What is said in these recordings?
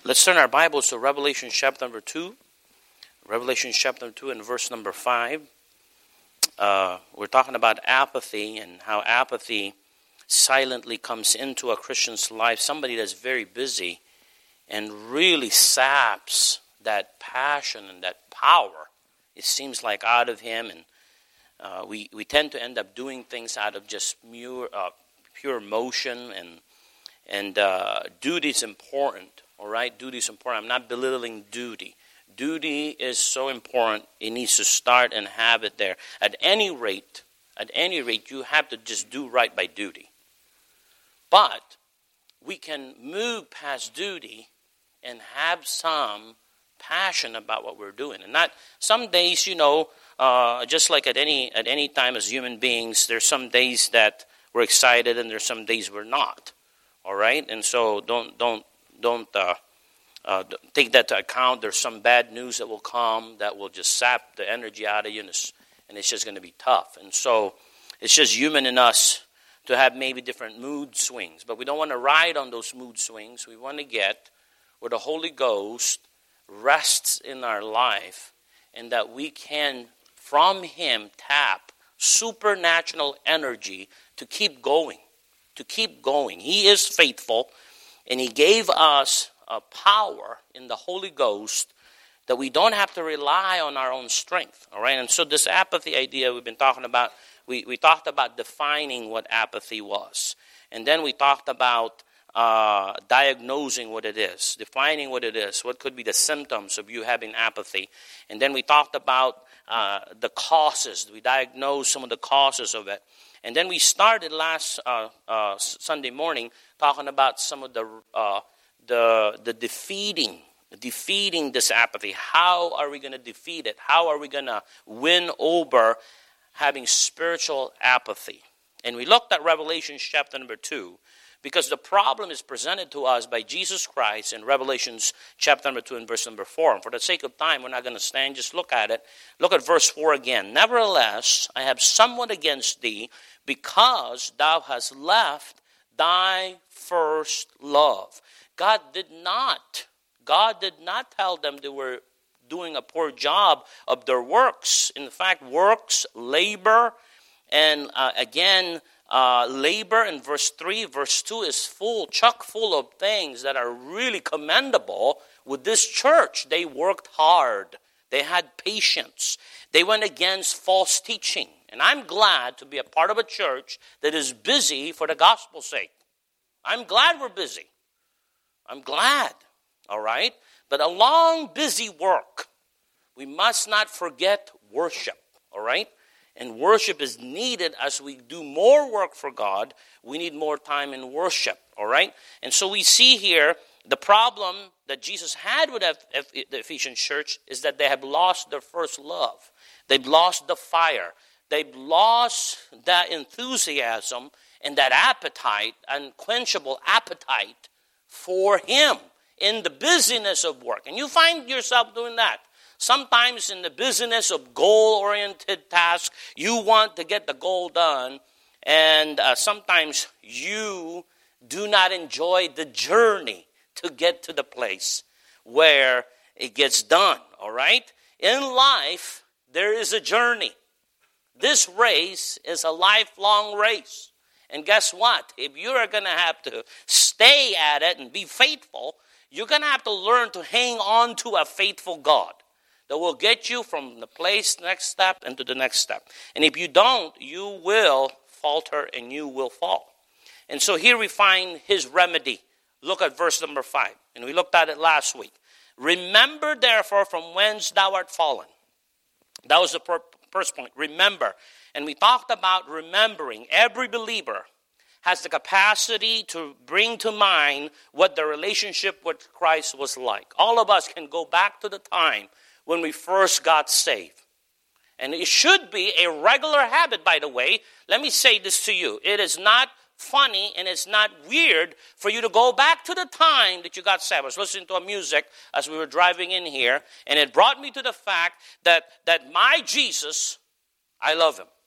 Let's turn our Bibles to Revelation chapter number 2. Revelation chapter 2 and verse number 5. We're talking about apathy and how apathy silently comes into a Christian's life. Somebody that's very busy and really saps that passion and that power, it seems like, out of him. And we tend to end up doing things out of just pure motion. And duty is important. All right, duty is important. I'm not belittling duty. Duty is so important. It needs to start and have it there. At any rate, you have to just do right by duty. But we can move past duty and have some passion about what we're doing. And not some days, just like at any time as human beings, there's some days that we're excited and there's some days we're not. All right, and so don't take that to account. There's some bad news that will come that will just sap the energy out of you, and it's just going to be tough. And so it's just human in us to have maybe different mood swings. But we don't want to ride on those mood swings. We want to get where the Holy Ghost rests in our life and that we can, from Him, tap supernatural energy to keep going. To keep going. He is faithful, and He gave us a power in the Holy Ghost that we don't have to rely on our own strength. All right, and so this apathy idea we've been talking about, we talked about defining what apathy was, and then we talked about diagnosing what it is, defining what it is, what could be the symptoms of you having apathy, and then we talked about the causes. We diagnosed some of the causes of it. And then we started last Sunday morning talking about some of the defeating this apathy. How are we going to defeat it? How are we going to win over having spiritual apathy? And we looked at Revelation chapter number 2 because the problem is presented to us by Jesus Christ in Revelation chapter number 2 and verse number 4. And for the sake of time, we're not going to stand. Just look at it. Look at verse 4 again. Nevertheless, I have somewhat against thee, because thou hast left thy first love. God did not tell them they were doing a poor job of their works. In fact, works, labor, and labor in verse 3, verse 2 is chock full of things that are really commendable with this church. They worked hard. They had patience. They went against false teaching. And I'm glad to be a part of a church that is busy for the gospel's sake. I'm glad we're busy. I'm glad, all right? But along busy work, we must not forget worship, all right? And worship is needed as we do more work for God. We need more time in worship, all right? And so we see here the problem that Jesus had with the Ephesian church is that they have lost their first love. They've lost the fire. They've lost that enthusiasm and that appetite, unquenchable appetite for Him in the busyness of work. And you find yourself doing that. Sometimes in the busyness of goal-oriented tasks, you want to get the goal done, and sometimes you do not enjoy the journey to get to the place where it gets done, all right? In life, there is a journey. This race is a lifelong race. And guess what? If you are going to have to stay at it and be faithful, you're going to have to learn to hang on to a faithful God that will get you from the next step into the next step. And if you don't, you will falter and you will fall. And so here we find His remedy. Look at verse number 5. And we looked at it last week. Remember therefore from whence thou art fallen. That was the first point. Remember. And we talked about remembering. Every believer has the capacity to bring to mind what the relationship with Christ was like. All of us can go back to the time when we first got saved. And it should be a regular habit, by the way. Let me say this to you. It is not funny and it's not weird for you to go back to the time that you got saved. I was listening to music as we were driving in here, and it brought me to the fact that my Jesus, I love Him.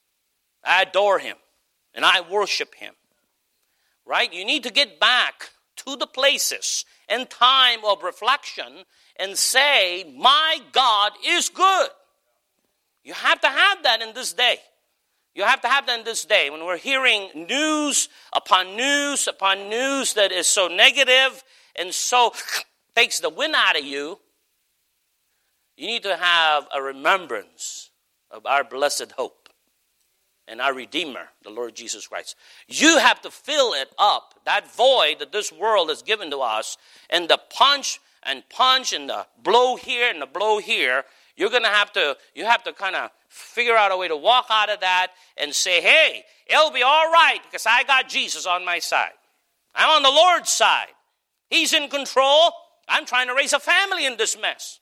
I adore Him. And I worship Him. Right? You need to get back to the places and time of reflection and say, my God is good. You have to have that in this day. You have to have that in this day. When we're hearing news upon news upon news that is so negative and so takes the wind out of you, you need to have a remembrance of our blessed hope and our Redeemer, the Lord Jesus Christ. You have to fill it up, that void that this world has given to us, and the punch and the blow here and the blow here. You have to kind of figure out a way to walk out of that and say, hey, it'll be all right because I got Jesus on my side. I'm on the Lord's side. He's in control. I'm trying to raise a family in this mess.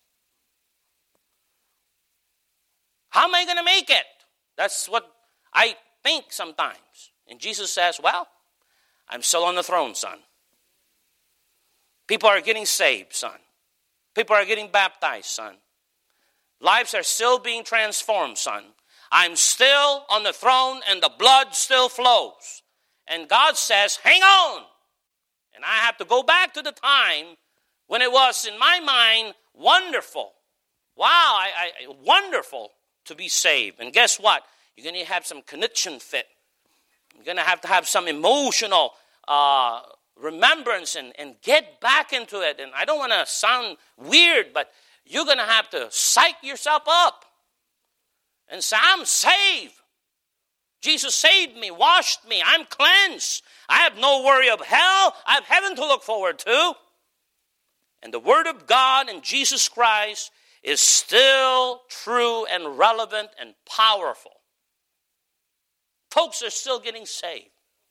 How am I going to make it? That's what I think sometimes. And Jesus says, well, I'm still on the throne, son. People are getting saved, son. People are getting baptized, son. Lives are still being transformed, son. I'm still on the throne and the blood still flows. And God says, hang on. And I have to go back to the time when it was, in my mind, wonderful. Wow, wonderful to be saved. And guess what? You're going to have some connection fit. You're going to have some emotional remembrance and get back into it. And I don't want to sound weird, but you're going to have to psych yourself up and say, I'm saved. Jesus saved me, washed me, I'm cleansed. I have no worry of hell. I have heaven to look forward to. And the Word of God and Jesus Christ is still true and relevant and powerful. Folks are still getting saved.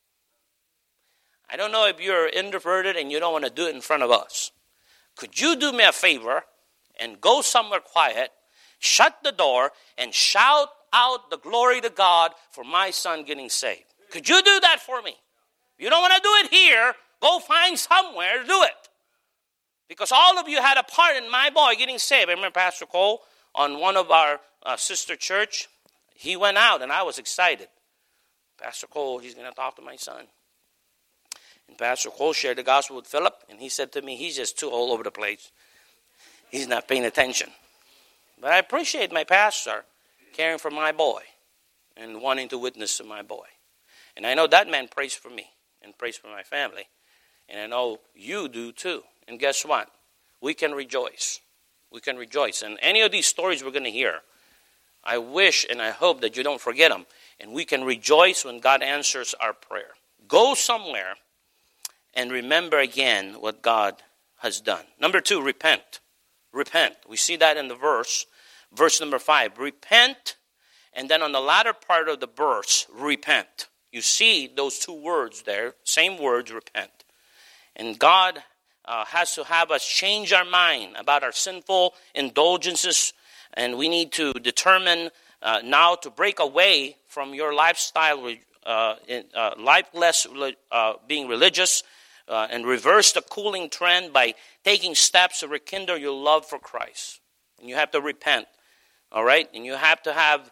I don't know if you're introverted and you don't want to do it in front of us. Could you do me a favor and go somewhere quiet, shut the door, and shout out the glory to God for my son getting saved? Could you do that for me? You don't want to do it here, go find somewhere to do it. Because all of you had a part in my boy getting saved. I remember Pastor Cole on one of our sister church. He went out and I was excited. Pastor Cole, he's going to talk to my son. And Pastor Cole shared the gospel with Philip. And he said to me, he's just too all over the place. He's not paying attention. But I appreciate my pastor caring for my boy and wanting to witness to my boy. And I know that man prays for me and prays for my family. And I know you do too. And guess what? We can rejoice. We can rejoice. And any of these stories we're going to hear, I wish and I hope that you don't forget them. And we can rejoice when God answers our prayer. Go somewhere and remember again what God has done. Number 2, repent. Repent. We see that in the verse number 5. Repent, and then on the latter part of the verse, repent. You see those two words there, same words, repent. And God has to have us change our mind about our sinful indulgences, and we need to determine now to break away from your lifestyle, lifeless being religious, and reverse the cooling trend by taking steps to rekindle your love for Christ. And you have to repent, all right? And you have to have,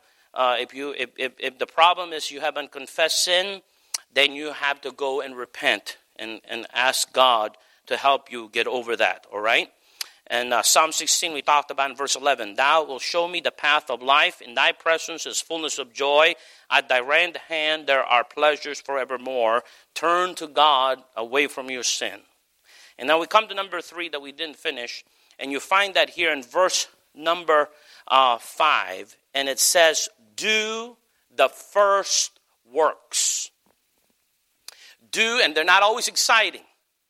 if the problem is you haven't confessed sin, then you have to go and repent and ask God to help you get over that, all right? And Psalm 16 we talked about in verse 11. Thou wilt show me the path of life. In thy presence is fullness of joy. At thy right hand there are pleasures forevermore. Turn to God away from your sin. And now we come to number 3 that we didn't finish. And you find that here in verse number 5. And it says, do the first works. Do, and they're not always exciting.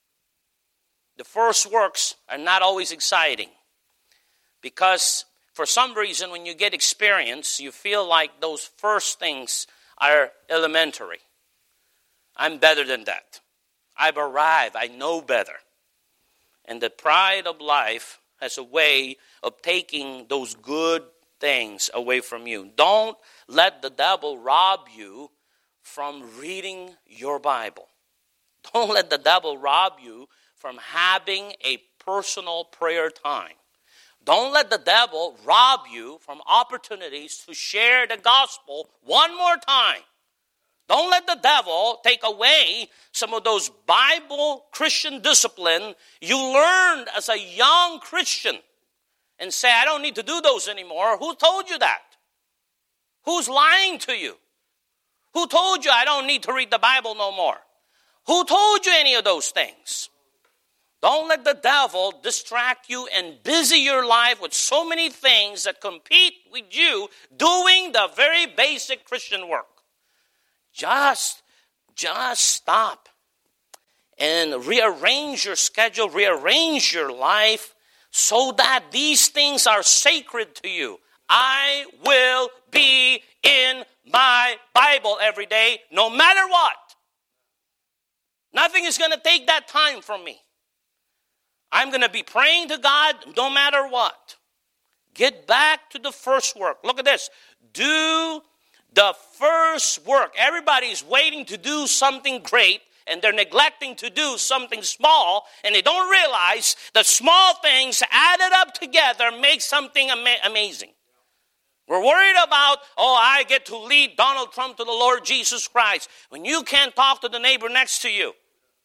The first works are not always exciting. Because for some reason, when you get experience, you feel like those first things are elementary. I'm better than that. I've arrived. I know better. And the pride of life has a way of taking those good things away from you. Don't let the devil rob you from reading your Bible. Don't let the devil rob you from having a personal prayer time. Don't let the devil rob you from opportunities to share the gospel one more time Don't let the devil take away some of those Bible Christian discipline you learned as a young Christian and say, I don't need to do those anymore. Who told you that? Who's lying to you? Who told you I don't need to read the Bible no more? Who told you any of those things? Don't let the devil distract you and busy your life with so many things that compete with you doing the very basic Christian work. Just stop and rearrange your schedule, rearrange your life so that these things are sacred to you. I will be in my Bible every day, no matter what. Nothing is going to take that time from me. I'm going to be praying to God no matter what. Get back to the first work. Look at this. Do the first work. Everybody's waiting to do something great, and they're neglecting to do something small, and they don't realize the small things added up together make something amazing. We're worried about, I get to lead Donald Trump to the Lord Jesus Christ, when you can't talk to the neighbor next to you.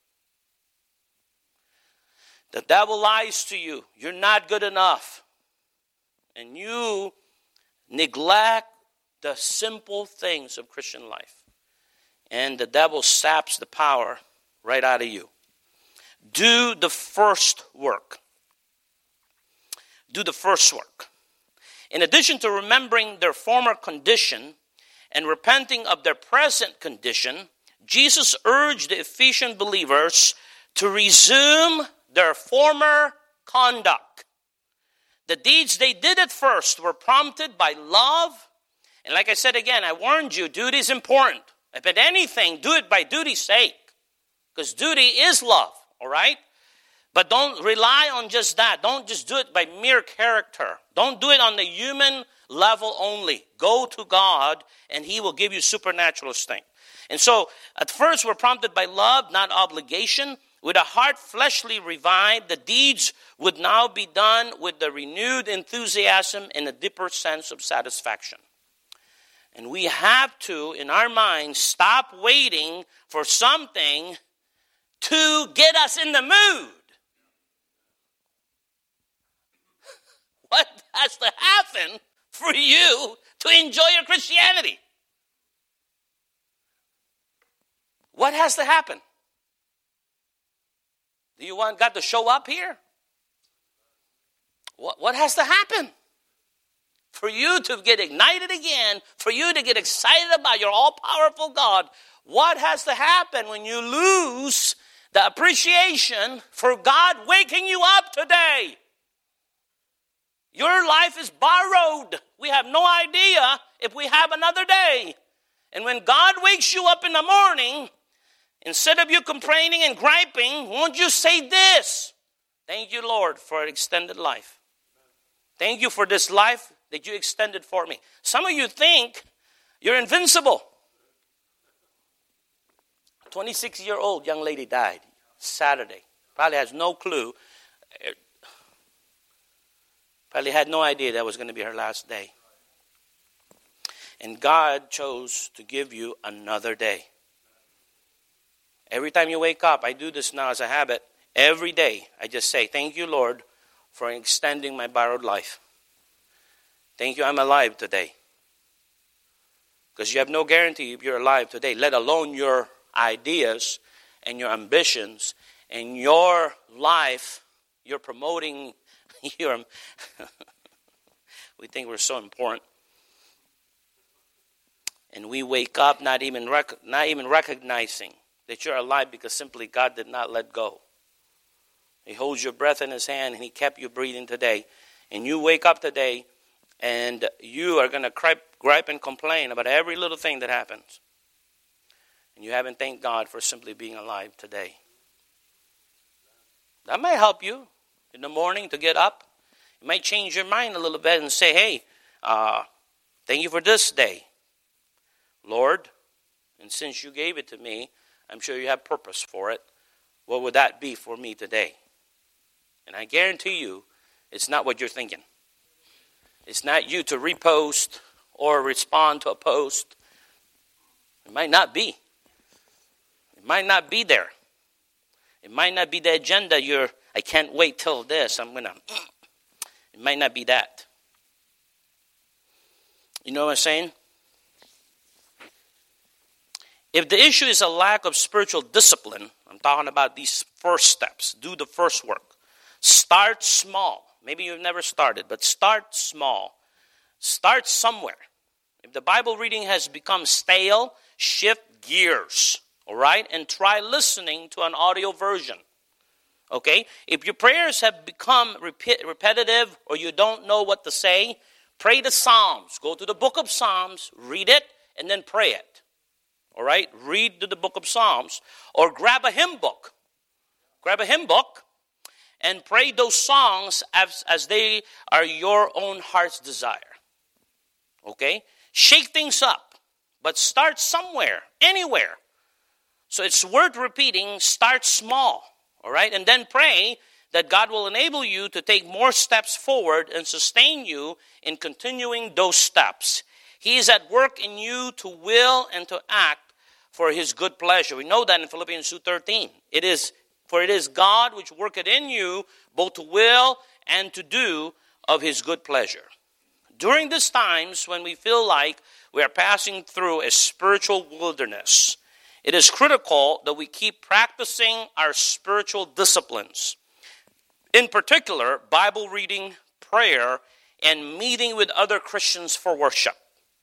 The devil lies to you. You're not good enough. And you neglect the simple things of Christian life. And the devil saps the power right out of you. Do the first work. Do the first work. In addition to remembering their former condition and repenting of their present condition, Jesus urged the Ephesian believers to resume their former conduct. The deeds they did at first were prompted by love. And like I said again, I warned you, duty is important. If at anything, do it by duty's sake. Because duty is love, all right? But don't rely on just that. Don't just do it by mere character. Don't do it on the human level only. Go to God, and He will give you supernatural strength. And so, at first, we're prompted by love, not obligation. With a heart fleshly revived, the deeds would now be done with the renewed enthusiasm and a deeper sense of satisfaction. And we have to, in our minds, stop waiting for something to get us in the mood. What has to happen for you to enjoy your Christianity? What has to happen? Do you want God to show up here? What has to happen for you to get ignited again, for you to get excited about your all-powerful God? What has to happen when you lose the appreciation for God waking you up today? Your life is borrowed. We have no idea if we have another day. And when God wakes you up in the morning, instead of you complaining and griping, won't you say this? Thank you, Lord, for an extended life. Thank you for this life that you extended for me. Some of you think you're invincible. A 26-year-old young lady died Saturday. Probably has no clue. Probably had no idea that was going to be her last day. And God chose to give you another day. Every time you wake up, I do this now as a habit. Every day, I just say, thank you, Lord, for extending my borrowed life. Thank you, I'm alive today. Because you have no guarantee if you're alive today, let alone your ideas and your ambitions and your life. You're promoting your... We think we're so important. And we wake up not even recognizing that you're alive because simply God did not let go. He holds your breath in His hand and He kept you breathing today. And you wake up today and you are going to gripe and complain about every little thing that happens. And you haven't thanked God for simply being alive today. That might help you in the morning to get up. It might change your mind a little bit and say, hey, thank you for this day, Lord. And since you gave it to me, I'm sure you have purpose for it. What would that be for me today? And I guarantee you, it's not what you're thinking. It's not you to repost or respond to a post. It might not be. It might not be there. It might not be the agenda I can't wait till this. It might not be that. You know what I'm saying? If the issue is a lack of spiritual discipline, I'm talking about these first steps. Do the first work. Start small. Maybe you've never started, but start small. Start somewhere. If the Bible reading has become stale, shift gears, all right? And try listening to an audio version, okay? If your prayers have become repetitive or you don't know what to say, pray the Psalms. Go to the book of Psalms, read it, and then pray it, all right? Read the book of Psalms or grab a hymn book. Grab a hymn book and pray those songs as they are your own heart's desire, okay? Shake things up, but start somewhere, anywhere. So it's worth repeating, start small, all right? And then pray that God will enable you to take more steps forward and sustain you in continuing those steps. He is at work in you to will and to act for His good pleasure. We know that in Philippians 2:13. For it is God which worketh in you both to will and to do of His good pleasure. During these times when we feel like we are passing through a spiritual wilderness, it is critical that we keep practicing our spiritual disciplines. In particular, Bible reading, prayer, and meeting with other Christians for worship.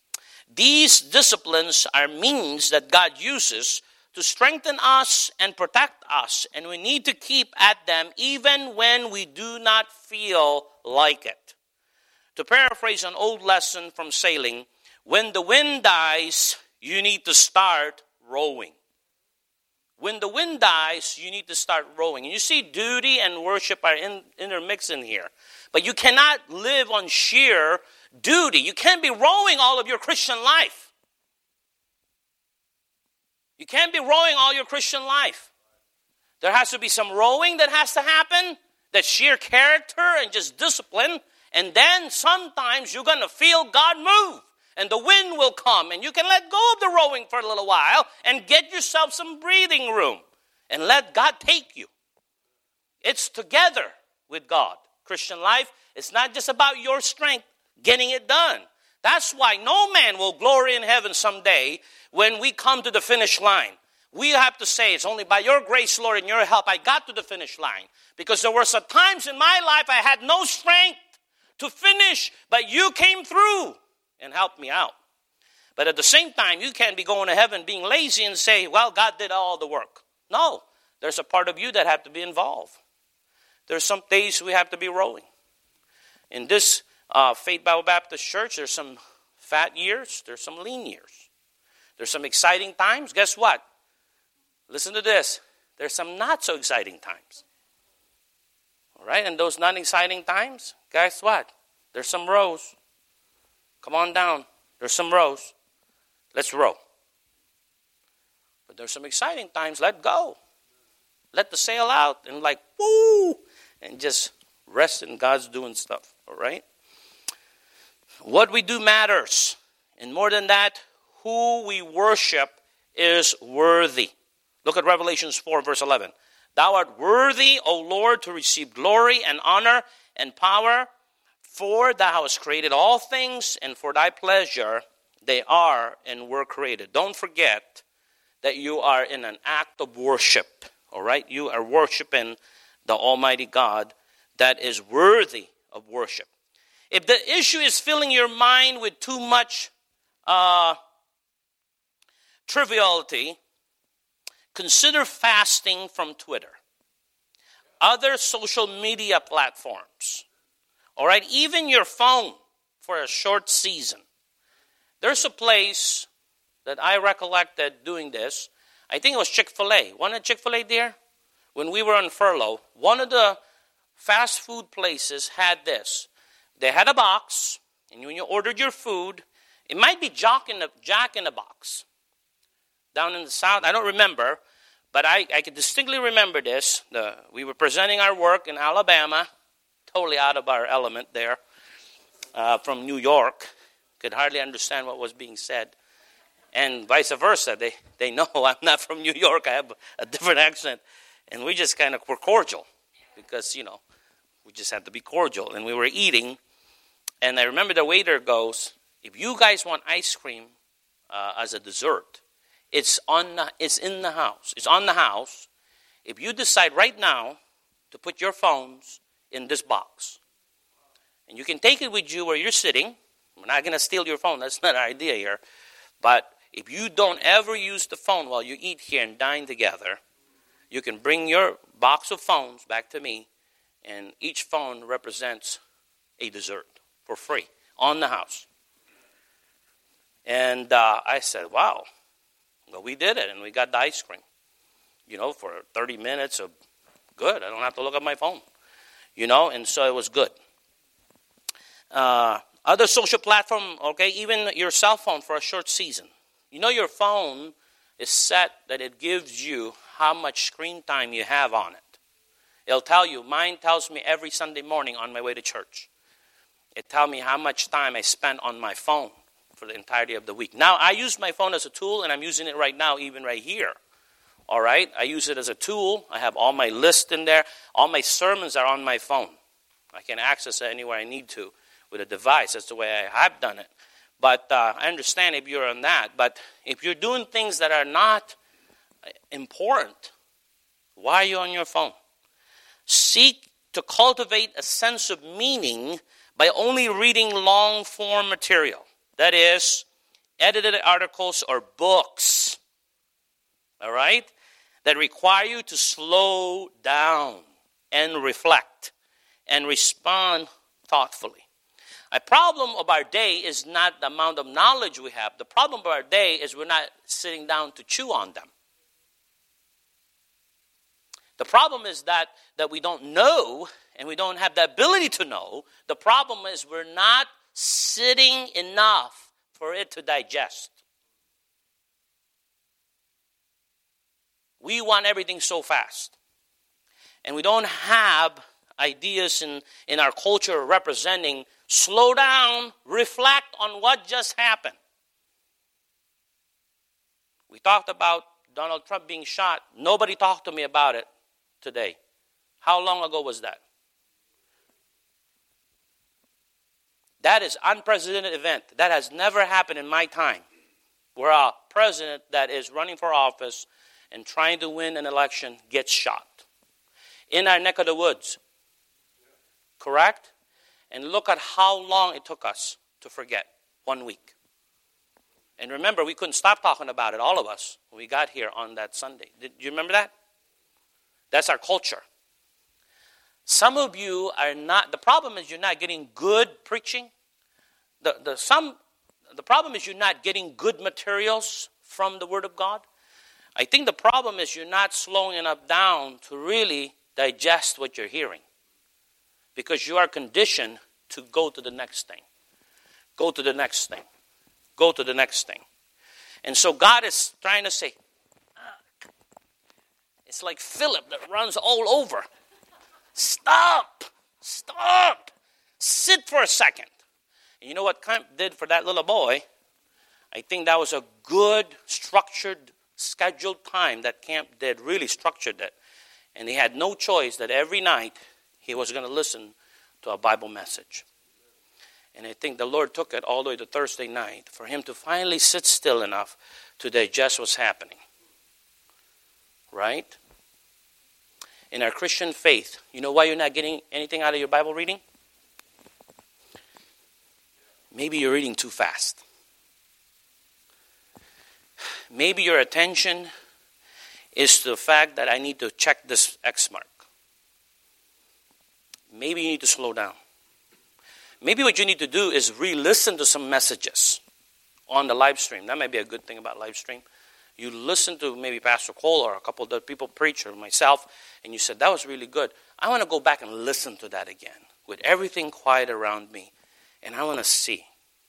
These disciplines are means that God uses to strengthen us and protect us, and we need to keep at them even when we do not feel like it. To paraphrase an old lesson from sailing, when the wind dies, you need to start rowing. When the wind dies, you need to start rowing. And you see duty and worship are intermixed in here. But you cannot live on sheer duty. You can't be rowing all of your Christian life. You can't be rowing all your Christian life. There has to be some rowing that has to happen. That's sheer character and just discipline. And then sometimes you're going to feel God move. And the wind will come. And you can let go of the rowing for a little while. And get yourself some breathing room. And let God take you. It's together with God. Christian life, it's not just about your strength getting it done. That's why no man will glory in heaven someday when we come to the finish line. We have to say, it's only by your grace, Lord, and your help I got to the finish line. Because there were some times in my life I had no strength to finish, but you came through and helped me out. But at the same time, you can't be going to heaven being lazy and say, well, God did all the work. No, there's a part of you that have to be involved. There's some days we have to be rowing. In this Faith Bible Baptist Church, there's some fat years, there's some lean years. There's some exciting times. Guess what? Listen to this. There's some not so exciting times. All right? And those not exciting times, guess what? There's some rows. Come on down. There's some rows. Let's row. But there's some exciting times. Let go. Let the sail out and woo! And just rest in God's doing stuff. All right? What we do matters. And more than that, who we worship is worthy. Look at Revelations 4, verse 11. Thou art worthy, O Lord, to receive glory and honor and power, for thou hast created all things, and for thy pleasure they are and were created. Don't forget that you are in an act of worship. All right? You are worshiping the Almighty God that is worthy of worship. If the issue is filling your mind with too much triviality, consider fasting from Twitter, other social media platforms, all right, even your phone for a short season. There's a place that I recollected doing this. I think it was Chick-fil-A. Wasn't it Chick-fil-A there? When we were on furlough, one of the fast food places had this. They had a box, and when you ordered your food, it might be Jack in the Box. Down in the South, I don't remember, but I can distinctly remember this. We were presenting our work in Alabama, totally out of our element there, from New York. Could hardly understand what was being said. And vice versa. They know I'm not from New York. I have a different accent. And we just kind of were cordial because, we just had to be cordial. And we were eating. And I remember the waiter goes, if you guys want ice cream as a dessert, it's in the house. It's on the house. If you decide right now to put your phones in this box, and you can take it with you where you're sitting. We're not going to steal your phone. That's not our idea here. But if you don't ever use the phone while you eat here and dine together, you can bring your box of phones back to me, and each phone represents a dessert for free on the house. And I said, wow. Well, we did it, and we got the ice cream, for 30 minutes of good. I don't have to look at my phone, and so it was good. Other social platform, okay, even your cell phone for a short season. Your phone is set that it gives you how much screen time you have on it. It'll tell you. Mine tells me every Sunday morning on my way to church. It tells me how much time I spent on my phone for the entirety of the week. Now, I use my phone as a tool, and I'm using it right now, even right here. All right? I use it as a tool. I have all my lists in there. All my sermons are on my phone. I can access it anywhere I need to with a device. That's the way I have done it. But I understand if you're on that. But if you're doing things that are not important, why are you on your phone? Seek to cultivate a sense of meaning by only reading long-form material. That is, edited articles or books, all right, that require you to slow down and reflect and respond thoughtfully. A problem of our day is not the amount of knowledge we have. The problem of our day is we're not sitting down to chew on them. The problem is that we don't know and we don't have the ability to know. The problem is we're not sitting enough for it to digest. We want everything so fast. And we don't have ideas in our culture representing slow down, reflect on what just happened. We talked about Donald Trump being shot. Nobody talked to me about it today. How long ago was that? That is an unprecedented event. That has never happened in my time. Where a president that is running for office and trying to win an election gets shot. In our neck of the woods. Correct? And look at how long it took us to forget. 1 week. And remember, we couldn't stop talking about it, all of us, when we got here on that Sunday. Did you remember that? That's our culture. Some of you are not, the problem is you're not getting good preaching. The problem is you're not getting good materials from the Word of God. I think the problem is you're not slowing enough down to really digest what you're hearing. Because you are conditioned to go to the next thing. Go to the next thing. Go to the next thing. And so God is trying to say, it's like Philip that runs all over. Stop. Stop. Sit for a second. And you know what Camp did for that little boy? I think that was a good, structured, scheduled time that Camp did, really structured it. And he had no choice that every night he was going to listen to a Bible message. And I think the Lord took it all the way to Thursday night for him to finally sit still enough to digest what's happening. Right? In our Christian faith, you know why you're not getting anything out of your Bible reading? Maybe you're reading too fast. Maybe your attention is to the fact that I need to check this X mark. Maybe you need to slow down. Maybe what you need to do is re-listen to some messages on the live stream. That might be a good thing about live stream. You listen to maybe Pastor Cole or a couple of other people preach or myself, and you said, that was really good. I want to go back and listen to that again with everything quiet around me, and I want to see.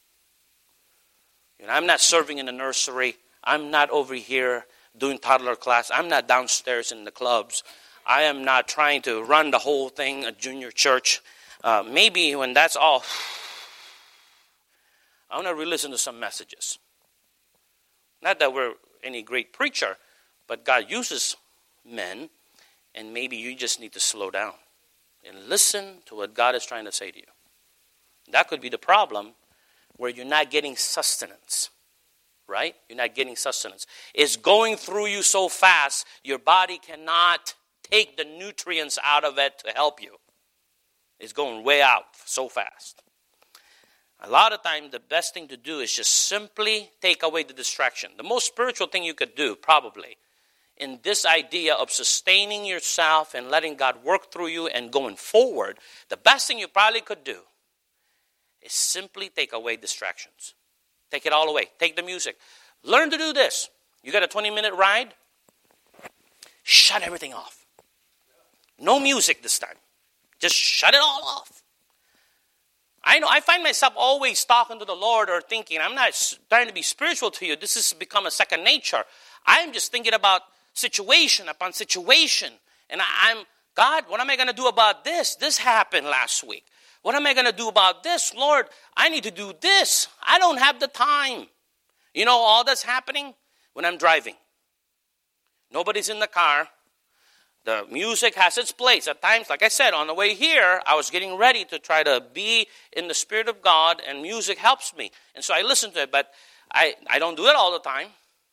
I'm not serving in the nursery. I'm not over here doing toddler class. I'm not downstairs in the clubs. I am not trying to run the whole thing, a junior church. Maybe when that's all, I want to re-listen to some messages. Not that we're any great preacher, but God uses men, and maybe you just need to slow down and listen to what God is trying to say to you. That could be the problem, where you're not getting sustenance, right? You're not getting sustenance. It's going through you so fast, your body cannot take the nutrients out of it to help you. It's going way out so fast. A lot of times, the best thing to do is just simply take away the distraction. The most spiritual thing you could do, probably, in this idea of sustaining yourself and letting God work through you and going forward, the best thing you probably could do is simply take away distractions. Take it all away. Take the music. Learn to do this. You got a 20-minute ride? Shut everything off. No music this time. Just shut it all off. I know, I find myself always talking to the Lord or thinking, I'm not trying to be spiritual to you. This has become a second nature. I'm just thinking about situation upon situation. And I'm, God, what am I going to do about this? This happened last week. What am I going to do about this? Lord, I need to do this. I don't have the time. You know, all that's happening when I'm driving. Nobody's in the car. The music has its place. At times, like I said, on the way here, I was getting ready to try to be in the Spirit of God, and music helps me. And so I listen to it, but I don't do it all the time.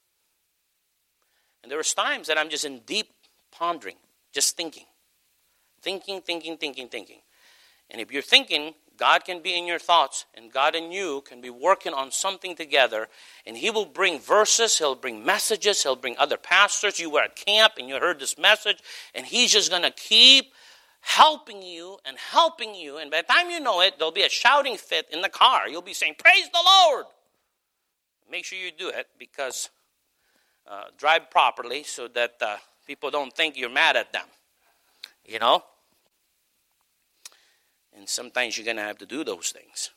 And there was times that I'm just in deep pondering, just thinking. Thinking. And if you're thinking, God can be in your thoughts, and God and you can be working on something together, and He will bring verses, He'll bring messages, He'll bring other pastors. You were at camp and you heard this message, and He's just going to keep helping you, and by the time you know it, there'll be a shouting fit in the car. You'll be saying, praise the Lord! Make sure you do it, because drive properly so that people don't think you're mad at them, you know? And sometimes you're going to have to do those things.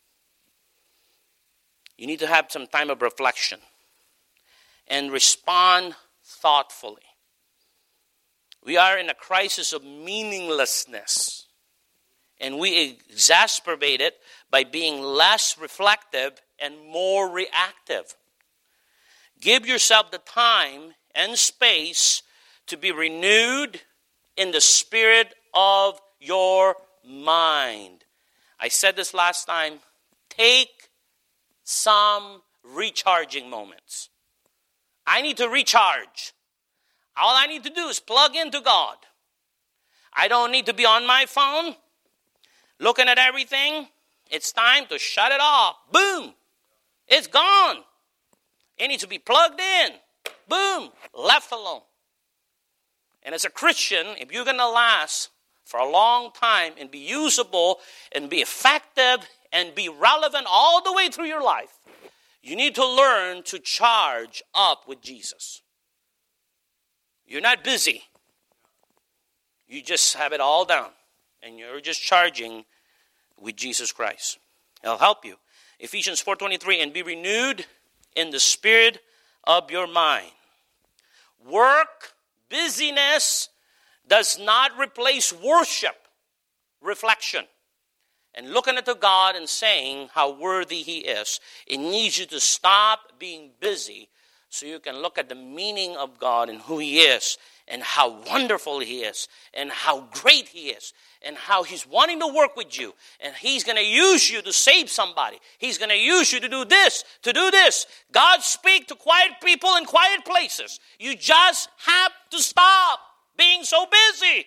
You need to have some time of reflection and respond thoughtfully. We are in a crisis of meaninglessness, and we exacerbate it by being less reflective and more reactive. Give yourself the time and space to be renewed in the spirit of your mind. I said this last time. Take some recharging moments. I need to recharge. All I need to do is plug into God. I don't need to be on my phone looking at everything. It's time to shut it off. Boom. It's gone. It needs to be plugged in. Boom. Left alone. And as a Christian, if you're going to last for a long time and be usable and be effective and be relevant all the way through your life, you need to learn to charge up with Jesus. You're not busy. You just have it all down, and you're just charging with Jesus Christ. He'll help you. Ephesians 4:23, and be renewed in the spirit of your mind. Work, busyness, does not replace worship, reflection, and looking at God and saying how worthy He is. It needs you to stop being busy so you can look at the meaning of God and who He is and how wonderful He is and how great He is and how He's wanting to work with you, and He's going to use you to save somebody. He's going to use you to do this, to do this. God speaks to quiet people in quiet places. You just have to stop being so busy.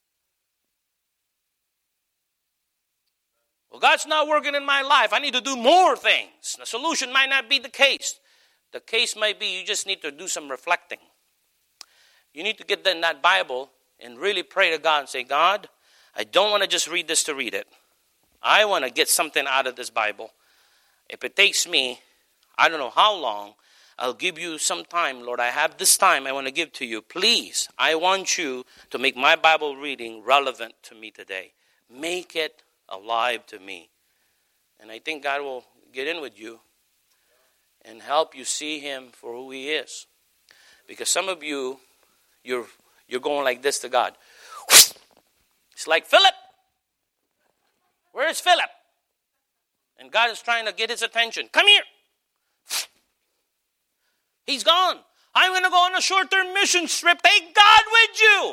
Well, God's not working in my life. I need to do more things. The solution might not be the case. The case might be you just need to do some reflecting. You need to get in that Bible and really pray to God and say, God, I don't want to just read this to read it. I want to get something out of this Bible. If it takes me, I don't know how long, I'll give you some time, Lord. I have this time I want to give to you. Please, I want you to make my Bible reading relevant to me today. Make it alive to me. And I think God will get in with you and help you see Him for who He is. Because some of you, you're going like this to God. It's like, Philip, where is Philip? And God is trying to get his attention. Come here. He's gone. I'm going to go on a short-term mission trip. Take God with you.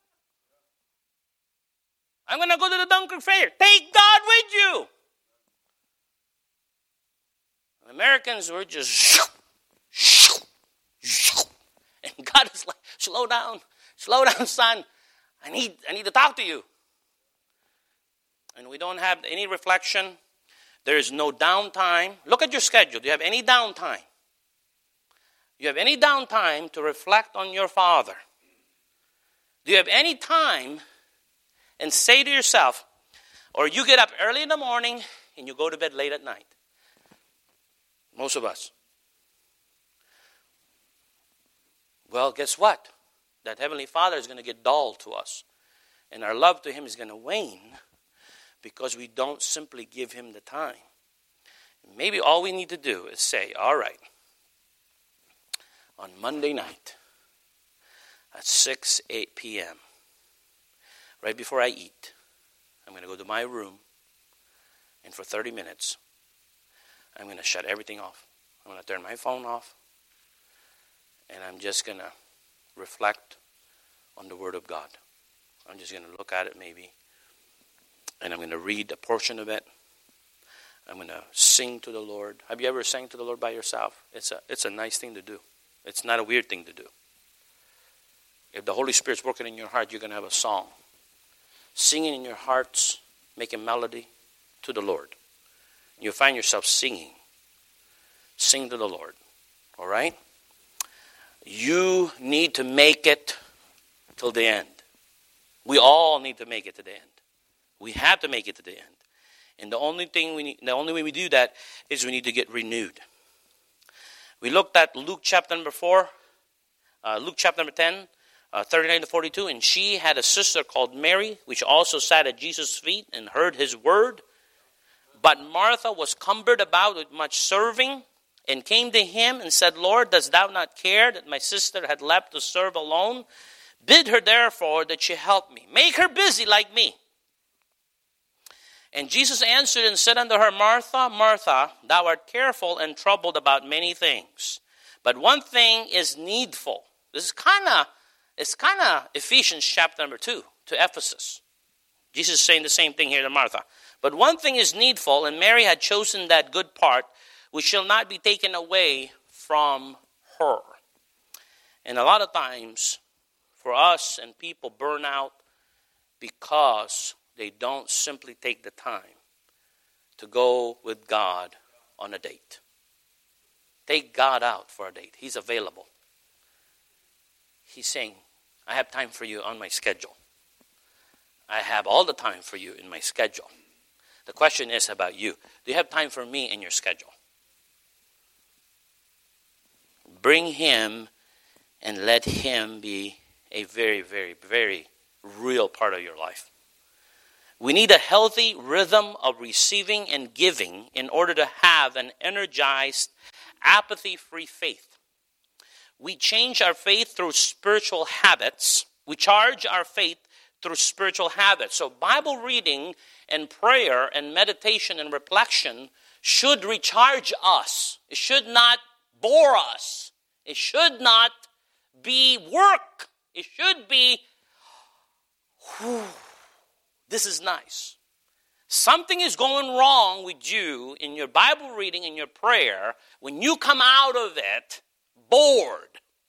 I'm going to go to the Dunkirk Fair. Take God with you. Americans were just... And God is like, slow down, son. I need to talk to you. And we don't have any reflection. There is no downtime. Look at your schedule. Do you have any downtime? Do you have any downtime to reflect on your Father? Do you have any time and say to yourself, or you get up early in the morning and you go to bed late at night? Most of us. Well, guess what? That Heavenly Father is going to get dull to us. And our love to Him is going to wane because we don't simply give Him the time. Maybe all we need to do is say, all right, on Monday night at 8 p.m., right before I eat, I'm going to go to my room, and for 30 minutes, I'm going to shut everything off. I'm going to turn my phone off, and I'm just going to reflect on the Word of God. I'm just going to look at it maybe, and I'm going to read a portion of it. I'm going to sing to the Lord. Have you ever sang to the Lord by yourself? It's a nice thing to do. It's not a weird thing to do. If the Holy Spirit's working in your heart, you're going to have a song. Singing in your hearts, making melody to the Lord. You'll find yourself singing. Sing to the Lord. All right? You need to make it till the end. We all need to make it to the end. We have to make it to the end. And the only way we do that is we need to get renewed. We looked at Luke chapter number 4, Luke chapter number 10, 39 to 42. And she had a sister called Mary, which also sat at Jesus' feet and heard his word. But Martha was cumbered about with much serving, and came to him and said, Lord, dost thou not care that my sister had left to serve alone? Bid her therefore that she help me. Make her busy like me. And Jesus answered and said unto her, Martha, Martha, thou art careful and troubled about many things. But one thing is needful. This is kind of Ephesians chapter number 2 to Ephesus. Jesus is saying the same thing here to Martha. But one thing is needful, and Mary had chosen that good part, which shall not be taken away from her. And a lot of times, for us and people burn out because they don't simply take the time to go with God on a date. Take God out for a date. He's available. He's saying, I have time for you on my schedule. I have all the time for you in my schedule. The question is about you. Do you have time for me in your schedule? Bring him and let him be a very, very, very real part of your life. We need a healthy rhythm of receiving and giving in order to have an energized, apathy-free faith. We change our faith through spiritual habits. We charge our faith through spiritual habits. So Bible reading and prayer and meditation and reflection should recharge us. It should not bore us. It should not be work. It should be, this is nice. Something is going wrong with you in your Bible reading and your prayer when you come out of it bored.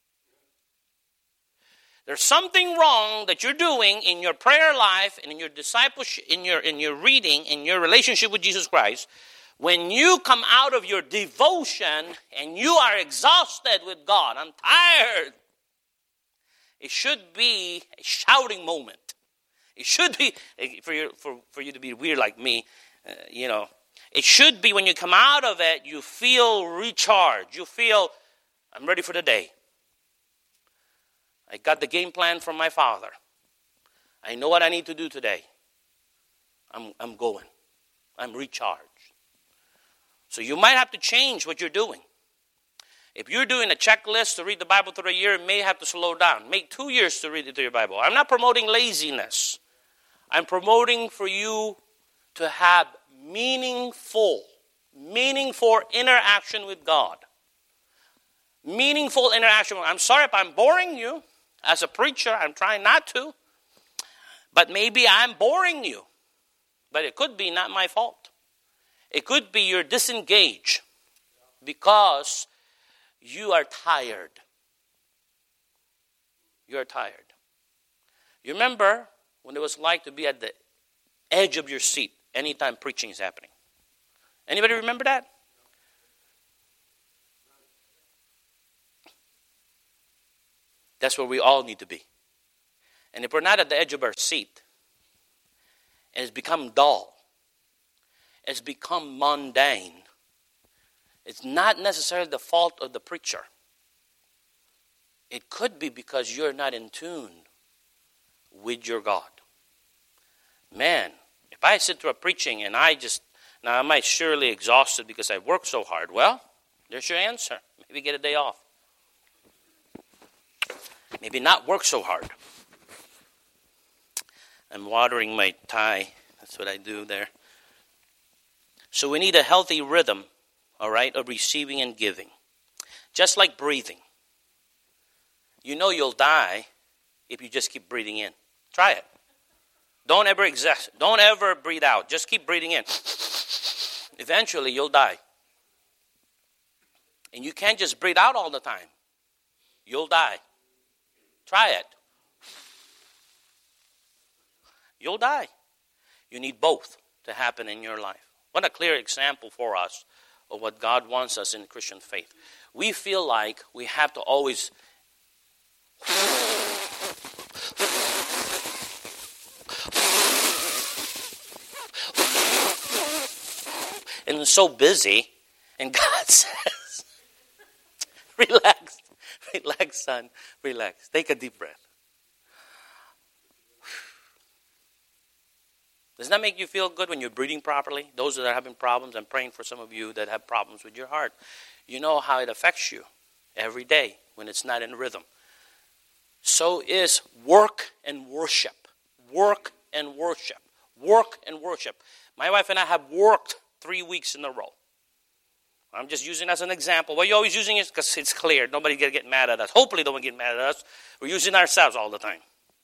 There's something wrong that you're doing in your prayer life and in your discipleship, in your reading, in your relationship with Jesus Christ. When you come out of your devotion and you are exhausted with God, I'm tired. It should be a shouting moment. It should be, for you to be weird like me, it should be when you come out of it, you feel recharged. You feel, I'm ready for the day. I got the game plan from my Father. I know what I need to do today. I'm going. I'm recharged. So you might have to change what you're doing. If you're doing a checklist to read the Bible through a year, you may have to slow down. Make 2 years to read it through your Bible. I'm not promoting laziness. I'm promoting for you to have meaningful interaction with God. Meaningful interaction. I'm sorry if I'm boring you. As a preacher, I'm trying not to. But maybe I'm boring you. But it could be not my fault. It could be you're disengaged because you are tired. You're tired. You remember when it was like to be at the edge of your seat anytime preaching is happening? Anybody remember that? That's where we all need to be. And if we're not at the edge of our seat, and it's become dull, it's become mundane, it's not necessarily the fault of the preacher. It could be because you're not in tune with your God. Man, if I sit through a preaching and now am I surely exhausted because I've worked so hard? Well, there's your answer. Maybe get a day off. Maybe not work so hard. I'm watering my tie. That's what I do there. So we need a healthy rhythm, all right, of receiving and giving. Just like breathing. You know you'll die if you just keep breathing in. Try it. Don't ever exist. Don't ever breathe out. Just keep breathing in. Eventually you'll die. And you can't just breathe out all the time. You'll die. Try it. You'll die. You need both to happen in your life. What a clear example for us of what God wants us in Christian faith. We feel like we have to always and so busy, and God says, relax, son, relax. Take a deep breath. Does that make you feel good when you're breathing properly? Those that are having problems, I'm praying for some of you that have problems with your heart. You know how it affects you every day when it's not in rhythm. So is work and worship. Work and worship. Work and worship. My wife and I have worked 3 weeks in a row. I'm just using it as an example. Why are you always using it? Because it's clear. Nobody can get mad at us. Hopefully no one get mad at us. We're using ourselves all the time.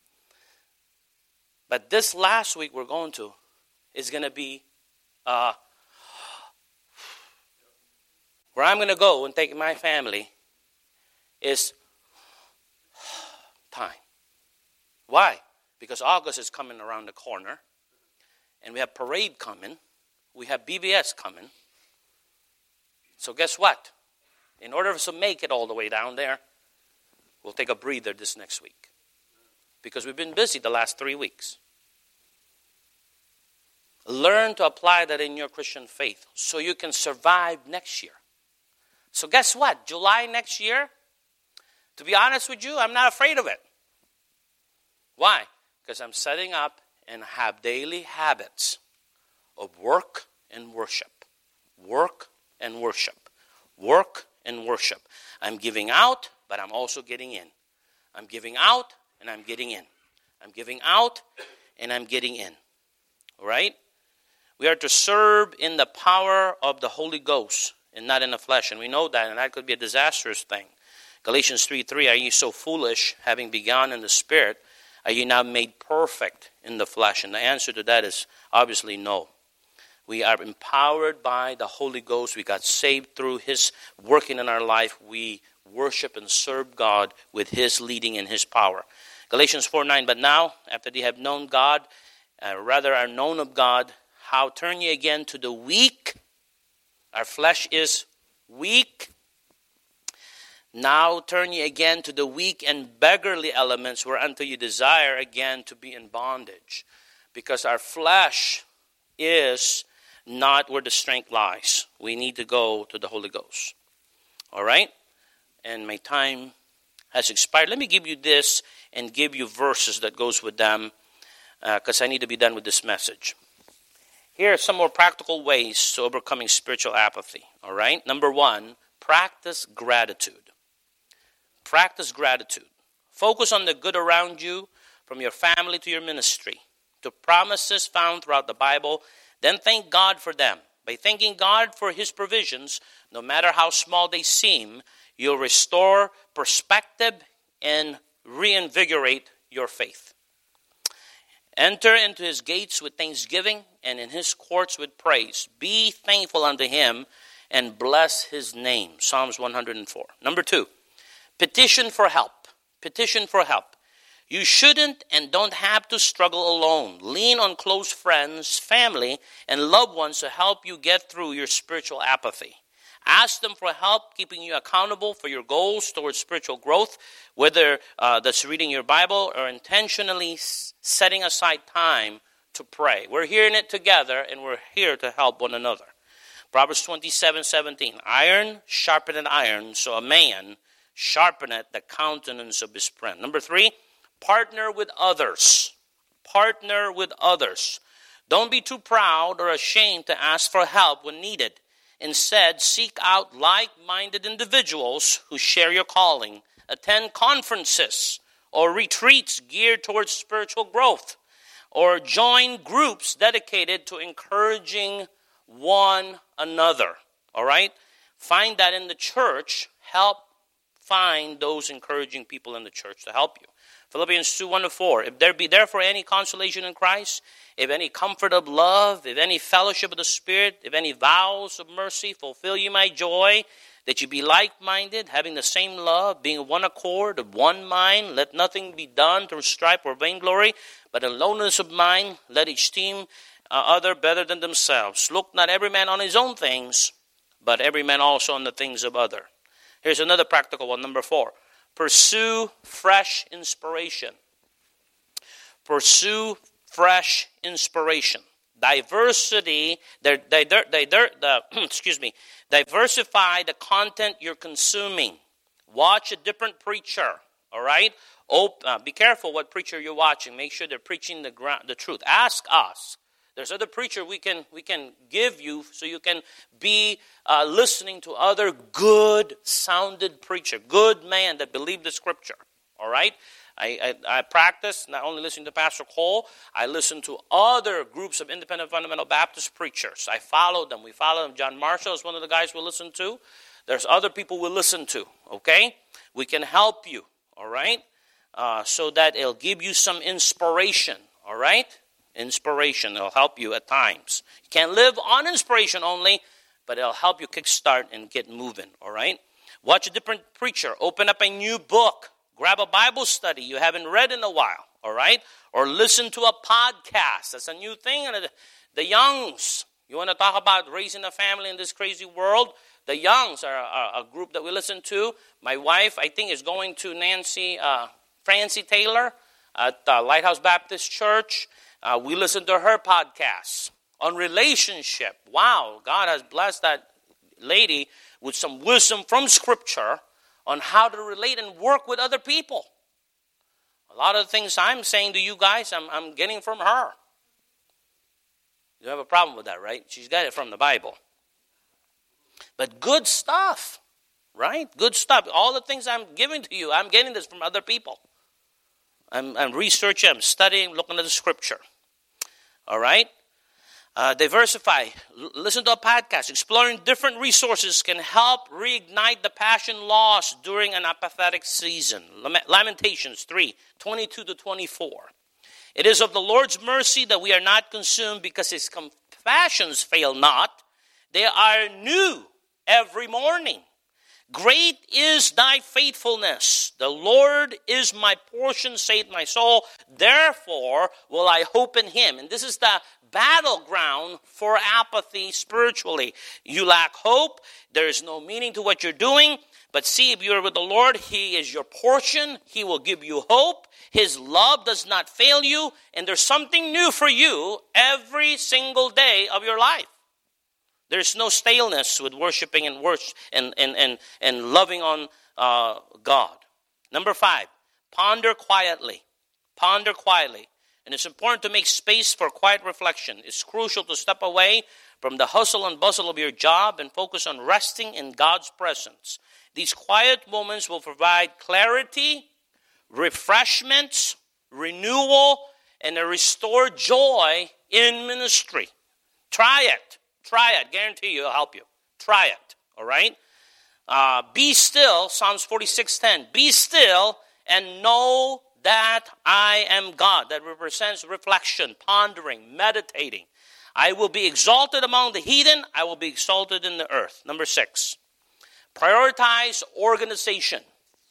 But this last week we're going to is going to be where I'm going to go and take my family is time. Why? Because August is coming around the corner. And we have parade coming. We have BBS coming. So guess what? In order for us to make it all the way down there, we'll take a breather this next week. Because we've been busy the last 3 weeks. Learn to apply that in your Christian faith so you can survive next year. So guess what? July next year, to be honest with you, I'm not afraid of it. Why? Because I'm setting up and have daily habits of work and worship. Work and worship. Work and worship. I'm giving out, but I'm also getting in. I'm giving out and I'm getting in. I'm giving out and I'm getting in. All right? We are to serve in the power of the Holy Ghost and not in the flesh. And we know that, and that could be a disastrous thing. Galatians 3:3, are you so foolish, having begun in the Spirit, are you now made perfect in the flesh? And the answer to that is obviously no. We are empowered by the Holy Ghost. We got saved through His working in our life. We worship and serve God with His leading and His power. Galatians 4:9, but now, after they have known God, rather are known of God, how turn ye again to the weak? Our flesh is weak. Now turn ye again to the weak and beggarly elements, whereunto you desire again to be in bondage. Because our flesh is not where the strength lies. We need to go to the Holy Ghost. All right? And my time has expired. Let me give you this and give you verses that goes with them, because I need to be done with this message. Here are some more practical ways to overcoming spiritual apathy. All right? Number 1, practice gratitude. Practice gratitude. Focus on the good around you, from your family to your ministry, to promises found throughout the Bible. Then thank God for them. By thanking God for His provisions, no matter how small they seem, You'll restore perspective and reinvigorate your faith. Enter into his gates with thanksgiving and in his courts with praise. Be thankful unto him and bless his name. Psalms 104. Number 2, petition for help. Petition for help. You shouldn't and don't have to struggle alone. Lean on close friends, family, and loved ones to help you get through your spiritual apathy. Ask them for help keeping you accountable for your goals towards spiritual growth, whether that's reading your Bible or intentionally setting aside time to pray. We're here in it together, and we're here to help one another. Proverbs 27:17. Iron sharpeneth iron, so a man sharpeneth the countenance of his friend. Number 3, partner with others. Partner with others. Don't be too proud or ashamed to ask for help when needed. Instead, seek out like-minded individuals who share your calling. Attend conferences or retreats geared towards spiritual growth, or join groups dedicated to encouraging one another. All right? Find that in the church. Help find those encouraging people in the church to help you. Philippians 2:1-4. If there be therefore any consolation in Christ, if any comfort of love, if any fellowship of the Spirit, if any vows of mercy, fulfill you my joy, that you be like-minded, having the same love, being of one accord, of one mind. Let nothing be done through strife or vainglory, but in lowliness of mind, let each esteem other better than themselves. Look not every man on his own things, but every man also on the things of other. Here's another practical one, number 4. Pursue fresh inspiration. Pursue fresh inspiration. Diversify the content you're consuming. Watch a different preacher. All right. Be careful what preacher you're watching. Make sure they're preaching the truth. Ask us. There's other preacher we can give you so you can be listening to other good sounded preacher, good man that believe the scripture. All right. I practice not only listening to Pastor Cole, I listen to other groups of independent fundamental Baptist preachers. I follow them. We follow them. John Marshall is one of the guys we listen to. There's other people we listen to, okay? We can help you, all right? So that it'll give you some inspiration, all right? Inspiration. It'll help you at times. You can't live on inspiration only, but it'll help you kickstart and get moving, all right? Watch a different preacher. Open up a new book. Grab a Bible study you haven't read in a while, all right? Or listen to a podcast. That's a new thing. And the youngs, you want to talk about raising a family in this crazy world? The youngs are a group that we listen to. My wife, I think, is going to Francie Taylor at Lighthouse Baptist Church. We listen to her podcasts on relationship. Wow, God has blessed that lady with some wisdom from Scripture on how to relate and work with other people. A lot of the things I'm saying to you guys, I'm getting from her. You have a problem with that, right? She's got it from the Bible. But good stuff, right? Good stuff. All the things I'm giving to you, I'm getting this from other people. I'm researching, I'm studying, looking at the Scripture. All right? Diversify. Listen to a podcast. Exploring different resources can help reignite the passion lost during an apathetic season. Lamentations 3:22-24. It is of the Lord's mercy that we are not consumed, because his compassions fail not. They are new every morning. Great is thy faithfulness. The Lord is my portion, saith my soul. Therefore will I hope in him. And this is the battleground for apathy spiritually. You lack hope. There is no meaning to what you're doing. But see, if you're with the Lord, he is your portion. He will give you hope. His love does not fail you. And there's something new for you every single day of your life. There's no staleness with worshiping and loving on God. Number 5, ponder quietly. Ponder quietly. And it's important to make space for quiet reflection. It's crucial to step away from the hustle and bustle of your job and focus on resting in God's presence. These quiet moments will provide clarity, refreshment, renewal, and a restored joy in ministry. Try it. Try it. Guarantee you it'll help you. Try it. All right? Be still, Psalms 46:10. Be still and know that I am God. That represents reflection, pondering, meditating. I will be exalted among the heathen. I will be exalted in the earth. Number 6, prioritize organization.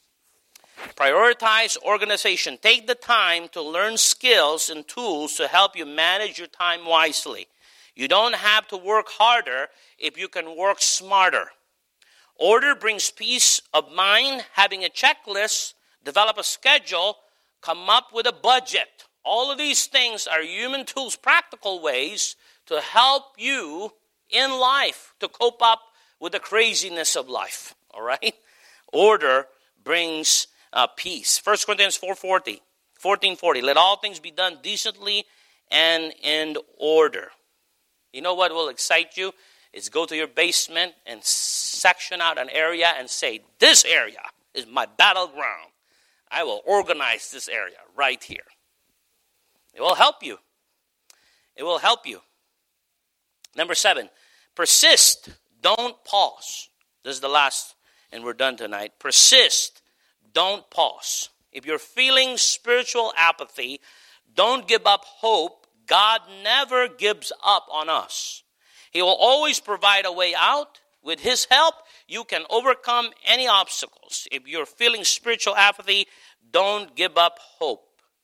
Prioritize organization. Take the time to learn skills and tools to help you manage your time wisely. You don't have to work harder if you can work smarter. Order brings peace of mind. Having a checklist, develop a schedule, come up with a budget. All of these things are human tools, practical ways to help you in life, to cope up with the craziness of life. All right? Order brings peace. 1 Corinthians 14:40. Let all things be done decently and in order. You know what will excite you? Is go to your basement and section out an area and say, this area is my battleground. I will organize this area right here. It will help you. It will help you. Number 7, persist. Don't pause. This is the last, and we're done tonight. Persist. Don't pause. If you're feeling spiritual apathy, don't give up hope. God never gives up on us. He will always provide a way out. With His help, you can overcome any obstacles. If you're feeling spiritual apathy, don't give up hope.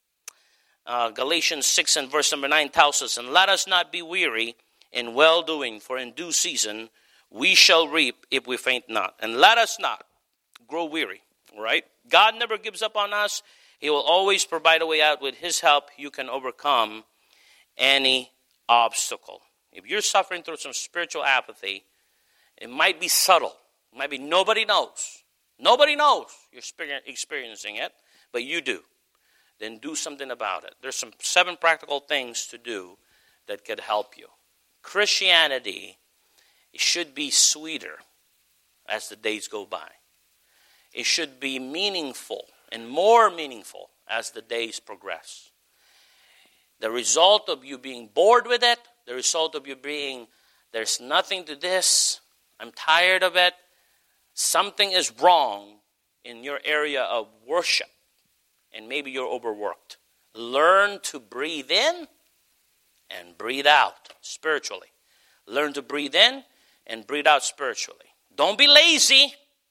Galatians 6 and verse number 9 tells us, and let us not be weary in well-doing, for in due season we shall reap if we faint not. And let us not grow weary, right? God never gives up on us. He will always provide a way out. With His help, you can overcome any obstacle. If you're suffering through some spiritual apathy, it might be subtle. It might be nobody knows. Nobody knows you're experiencing it, but you do. Then do something about it. There's some 7 practical things to do that could help you. Christianity, it should be sweeter as the days go by. It should be meaningful and more meaningful as the days progress. The result of you being bored with it, the result of you being, there's nothing to this, I'm tired of it, something is wrong in your area of worship, and maybe you're overworked. Learn to breathe in and breathe out spiritually. Learn to breathe in and breathe out spiritually. Don't be lazy,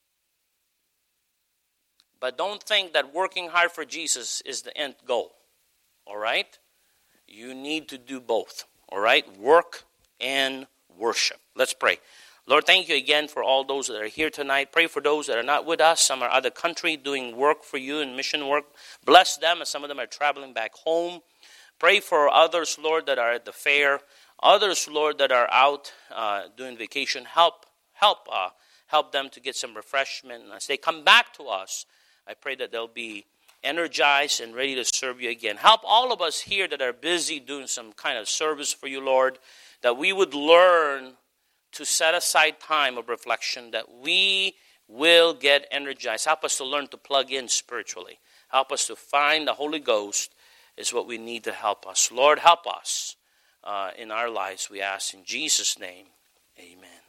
but don't think that working hard for Jesus is the end goal. All right? You need to do both. All right? Work and worship. Let's pray. Lord, thank you again for all those that are here tonight. Pray for those that are not with us. Some are out of the country doing work for you and mission work. Bless them as some of them are traveling back home. Pray for others, Lord, that are at the fair. Others, Lord, that are out doing vacation. Help them to get some refreshment. And as they come back to us, I pray that they'll be energized and ready to serve you again. Help all of us here that are busy doing some kind of service for you, Lord, that we would learn to set aside time of reflection, that we will get energized. Help us to learn to plug in spiritually. Help us to find the Holy Ghost is what we need to help us. Lord, help us in our lives, we ask in Jesus' name. Amen.